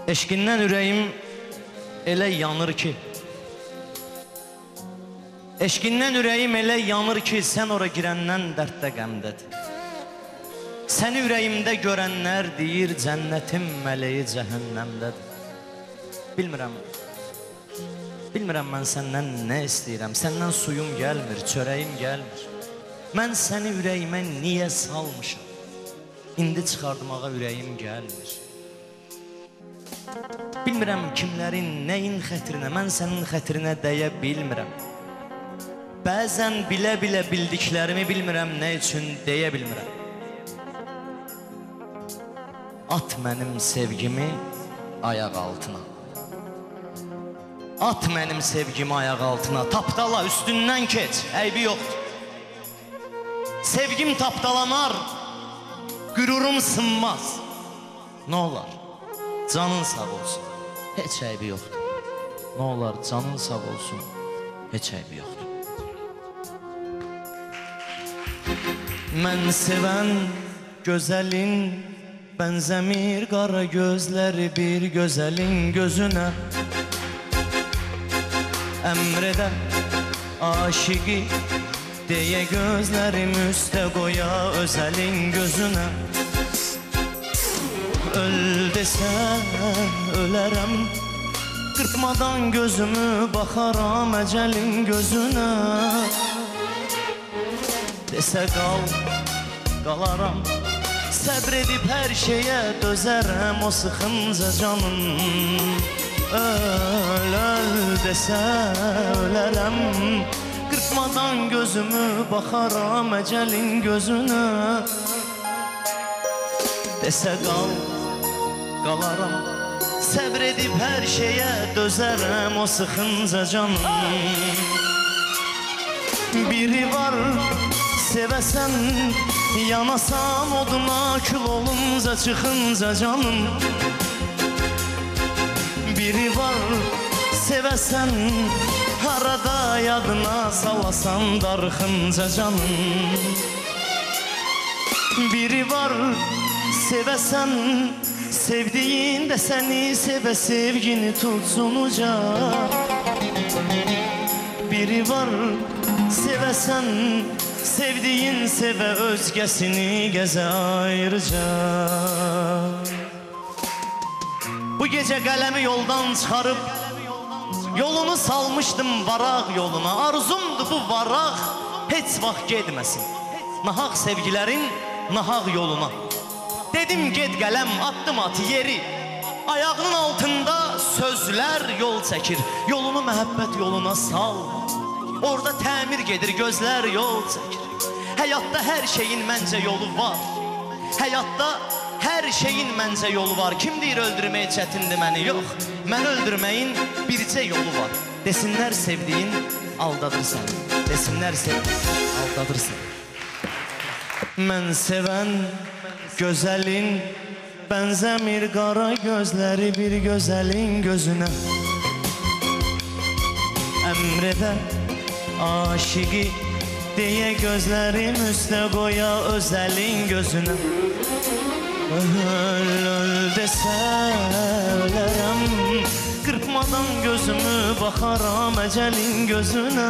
Eşqindən ürəyim elə yanır ki, eşqindən ürəyim elə yanır ki, sən ora girəndən dərddə qəmdədir. Səni ürəyimdə görənlər deyir, cənnətin mələyi cəhənnəmdədir. Bilmirəm mən səndən nə istəyirəm, səndən suyum gəlmir, çörəyim gəlmir. Mən səni ürəyimə niyə salmışam, indi çıxardımağa ürəyim gəlmir. Bilmirəm kimlərin, nəyin xətrinə, mən sənin xətrinə dəyə bilmirəm. Bəzən bilə-bilə bildiklərimi bilmirəm, nə üçün deyə bilmirəm. At mənim sevgimi ayaq altına, at mənim sevgimi ayaq altına, tapdala üstündən keç, əybi yoxdur. Sevgim tapdalanar, qürurum sınmaz. Nə olar, canın sağ olsun, heç əybi yoxdur. Nə olar, canın sağ olsun, heç əybi yoxdur. Mən sevən gözəlin bənzəmir qara gözləri bir gözəlin gözünə. Əmrədə aşiqi deyə gözlərim üstə qoya özəlin gözünə. Öl desən ölərəm, qırpmadan gözümü baxaram əcəlin gözünə. Desə qal, qalaram, səbr edib hər şeyə dözərəm o sıxınca canım. Öl, öl desə ölərəm, qırpmadan gözümü baxaram əcəlin gözünə. Desə qal, qalaram, səbr edib hər şeyə dözərəm o sıxınca canım. Biri var sevəsən, yanasan oduna kül olunca çıxınca canım. Biri var sevəsən, harada yadına salasan darxınca canım. Biri var sevəsən, sevdiyin də səni sevə sevgini tutsunuca. Biri var sevəsən, sevdiyin sevə özgəsini gəzə ayrıca. Bu gecə qələmi yoldan çıxarıb yolunu salmışdım varaq yoluna. Arzumdu bu varaq heç vaxt getməsin nahaq sevgilərin nahaq yoluna. Dedim get qələm, atdım at yeri, ayağının altında sözlər yol çəkir. Yolunu məhəbbət yoluna sal, orada təmir gedir, gözlər yol çəkir. Həyatda hər şeyin məncə yolu var, həyatda hər şeyin məncə yolu var. Kim deyir öldürmək çətindir məni, yox, məni öldürməyin bircə yolu var. Desinlər sevdiyin aldadırsan, desinlər sevdiyin aldadırsan. Mən sevən gözəlin bənzəmir qara gözləri bir gözəlin gözünə. Əmrədə aşiqi deyə gözlərim üstə qoya özəlin gözünə. Öl, öl desə ölərəm, qırpmadan gözümü baxaram əcəlin gözünə.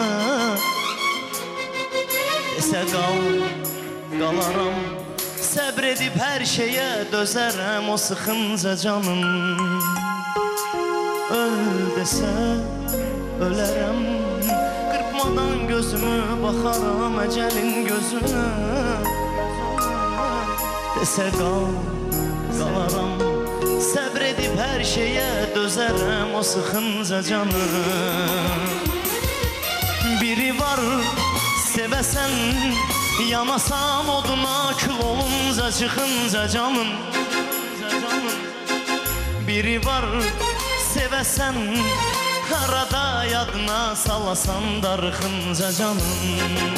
Desə qal, qalaram, səbr edib hər şeyə dözərəm o sıxınca canım. Öl desə ölərəm, qırpmadan gözümü baxaram əcəlin gözünə. Desə qal, qalaram, səbr edib hər şeyə dözərəm o sıxınca canım. Biri var sevəsən, yanasan oduna kül olunca çıxınca canım. Biri var sevəsən, arada yadına salasan darxınca canım.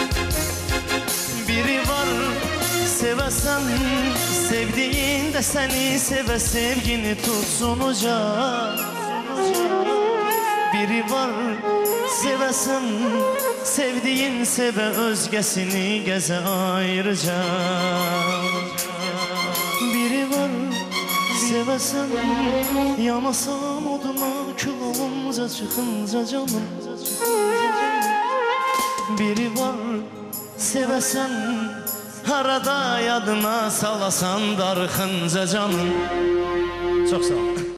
Biri var sevəsən, sevdiyin də səni sevə sevgini tutsunuca. Biri var sevəsən, sevdiyin sevə özgəsini gəzə ayrıca. Biri var sevəsən, yanasam oduna, kül olunca çıxınca canım. Biri var sevəsən, harada yadına salasan darxınca canım. Çox sağ ol.